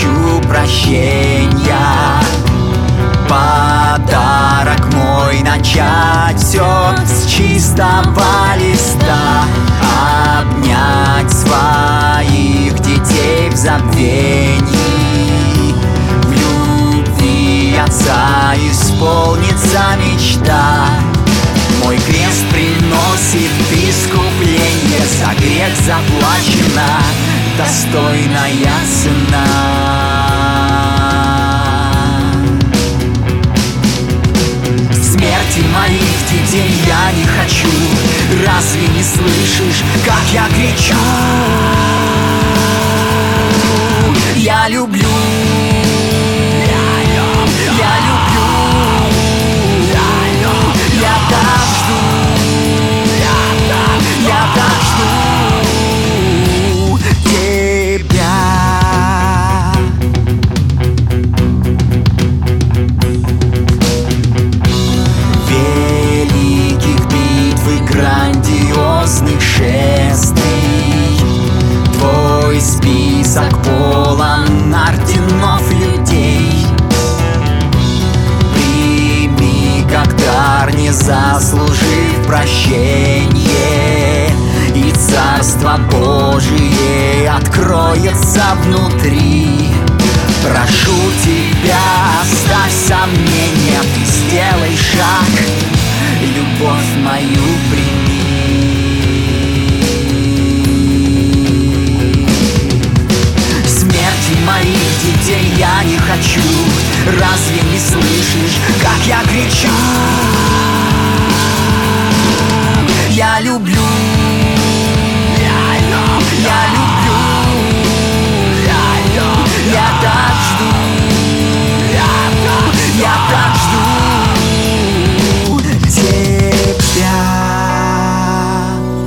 хочу прощения. Подарок мой — начать все с чистого листа, обнять своих детей в забвении. В любви отца исполнится мечта. Мой крест приносит искупление, за грех заплачена достойная цена. Смерти моих детей я не хочу. Разве не слышишь, как я кричу? Я люблю, я люблю, я так жду, я так жду тебя. Великих битв и грандиозных шествий твой список полон орденов людей. Прими как дар, не заслужив прощение, и Царство Божие откроется внутри. Прошу тебя, оставь сомнения, ты сделай шаг, любовь мою прими.